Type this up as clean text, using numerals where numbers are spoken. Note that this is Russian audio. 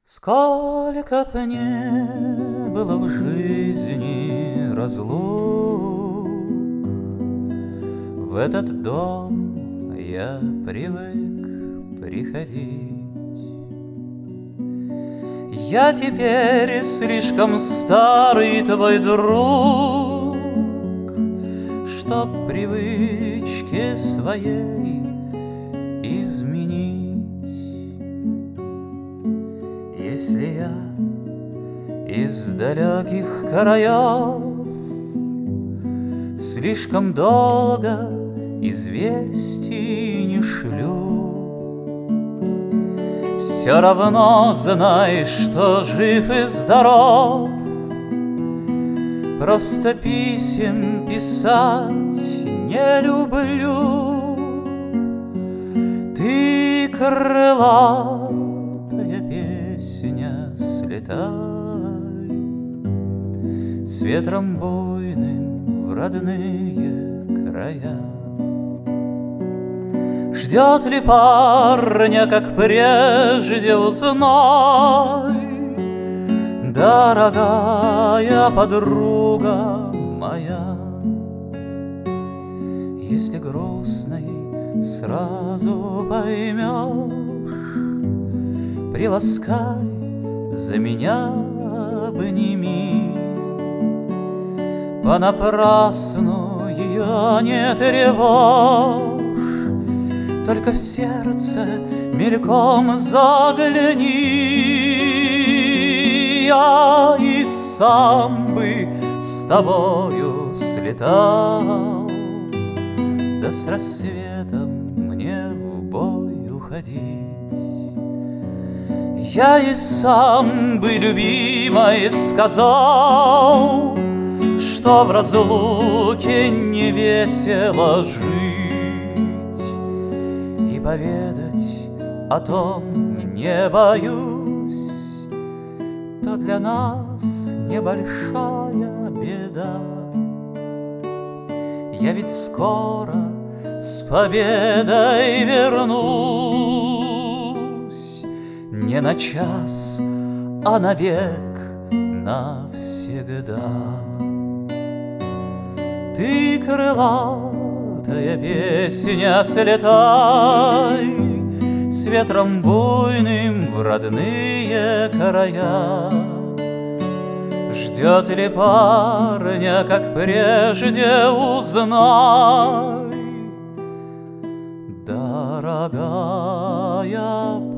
Сколько б не было в жизни разлук, в этот дом я привык приходить. Я теперь слишком старый твой друг, чтоб привычки своей изменить. Если я из далеких краев слишком долго известий не шлю, все равно знай, что жив и здоров. Просто писем писать не люблю. Ты крылатая песня, слетай с ветром буйным в родные края. Ждет ли парня, как прежде, узнай, дорогая подруга моя. Если грустной сразу поймешь, приласкай, за меня обними. Понапрасну ее не тревожь, только в сердце мельком загляни. Я и сам бы с тобою слетал, да с рассветом мне в бой уходить. Я и сам бы, любимой, сказал, что в разлуке не весело жить, и поведать о том не боюсь, то для нас небольшая беда. Я ведь скоро с победой вернусь, не на час, а навек, навсегда. Ты, крылатая песня, слетай с ветром буйным в родные края. Ждет ли парня, как прежде, узнай, дорогая